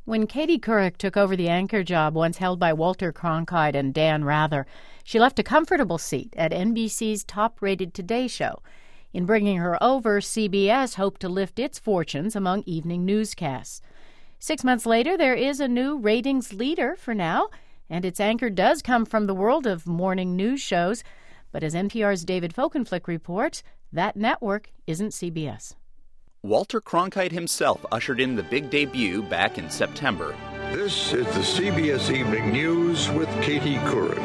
When Katie Couric took over the anchor job once held by Walter Cronkite and Dan Rather, she left a comfortable seat at NBC's top-rated Today Show. In bringing her over, CBS hoped to lift its fortunes among evening newscasts. 6 months later, there is a new ratings leader for now, and its anchor does come from the world of morning news shows. But as NPR's David Folkenflik reports, that network isn't CBS. Walter Cronkite himself ushered in the big debut back in September. This is the CBS Evening News with Katie Couric.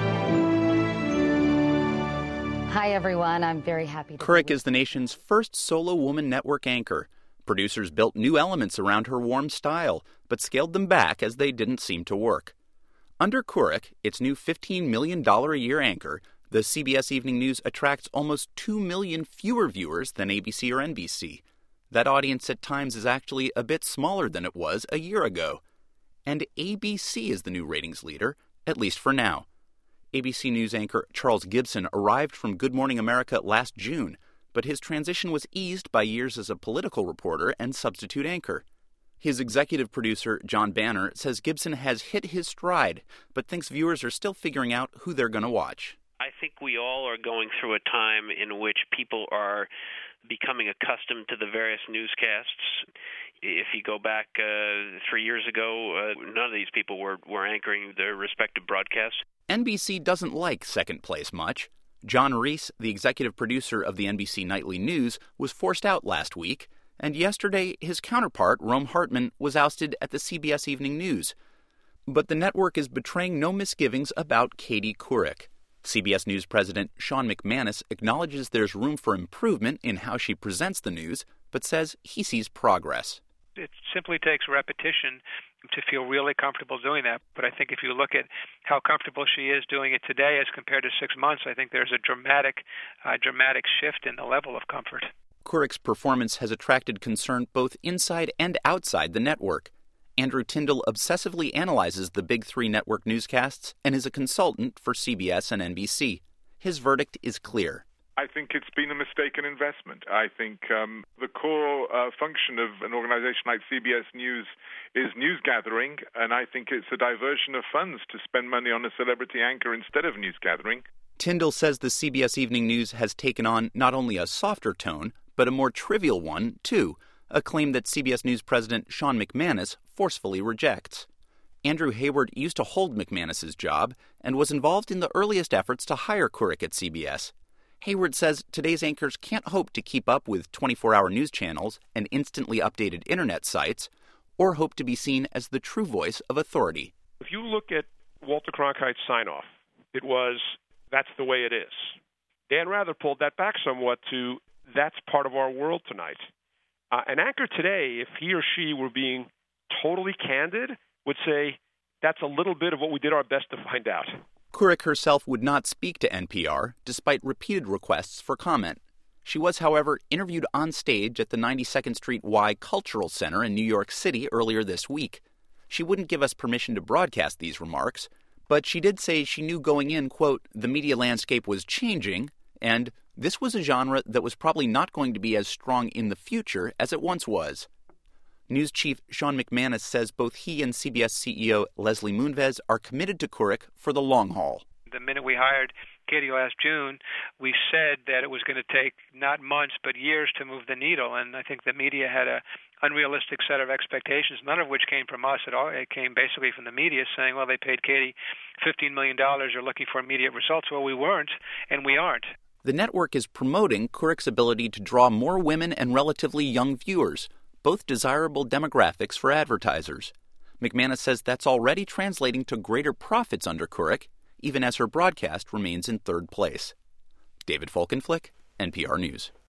Hi, everyone. I'm very happy to Couric is the nation's first solo woman network anchor. Producers built new elements around her warm style, but scaled them back as they didn't seem to work. Under Couric, its new $15 million a year anchor, the CBS Evening News attracts almost 2 million fewer viewers than ABC or NBC. That audience at times is actually a bit smaller than it was a year ago. And ABC is the new ratings leader, at least for now. ABC News anchor Charles Gibson arrived from Good Morning America last June, but his transition was eased by years as a political reporter and substitute anchor. His executive producer, John Banner, says Gibson has hit his stride, but thinks viewers are still figuring out who they're going to watch. I think we all are going through a time in which people are becoming accustomed to the various newscasts. If you go back 3 years ago, none of these people were anchoring their respective broadcasts. NBC doesn't like second place much. John Reese, the executive producer of the NBC Nightly News, was forced out last week, and yesterday his counterpart, Rome Hartman, was ousted at the CBS Evening News. But the network is betraying no misgivings about Katie Couric. CBS News President Sean McManus acknowledges there's room for improvement in how she presents the news, but says he sees progress. It simply takes repetition to feel really comfortable doing that. But I think if you look at how comfortable she is doing it today as compared to 6 months, I think there's a dramatic shift in the level of comfort. Couric's performance has attracted concern both inside and outside the network. Andrew Tyndall obsessively analyzes the Big Three network newscasts and is a consultant for CBS and NBC. His verdict is clear. I think it's been a mistaken investment. I think the core function of an organization like CBS News is news gathering, and I think it's a diversion of funds to spend money on a celebrity anchor instead of news gathering. Tyndall says the CBS Evening News has taken on not only a softer tone, but a more trivial one, too, a claim that CBS News President Sean McManus forcefully rejects. Andrew Hayward used to hold McManus's job and was involved in the earliest efforts to hire Couric at CBS. Hayward says today's anchors can't hope to keep up with 24-hour news channels and instantly updated internet sites, or hope to be seen as the true voice of authority. If you look at Walter Cronkite's sign-off, it was, that's the way it is. Dan Rather pulled that back somewhat to, that's part of our world tonight. An anchor today, if he or she were being totally candid, would say, that's a little bit of what we did our best to find out. Couric herself would not speak to NPR, despite repeated requests for comment. She was, however, interviewed on stage at the 92nd Street Y Cultural Center in New York City earlier this week. She wouldn't give us permission to broadcast these remarks, but she did say she knew going in, quote, the media landscape was changing, and this was a genre that was probably not going to be as strong in the future as it once was. News chief Sean McManus says both he and CBS CEO Leslie Moonves are committed to Couric for the long haul. The minute we hired Katie last June, we said that it was going to take not months but years to move the needle, and I think the media had an unrealistic set of expectations, none of which came from us at all. It came basically from the media saying, well, they paid Katie $15 million, they're looking for immediate results. Well, we weren't, and we aren't. The network is promoting Couric's ability to draw more women and relatively young viewers, both desirable demographics for advertisers. McManus says that's already translating to greater profits under Couric, even as her broadcast remains in third place. David Folkenflik, NPR News.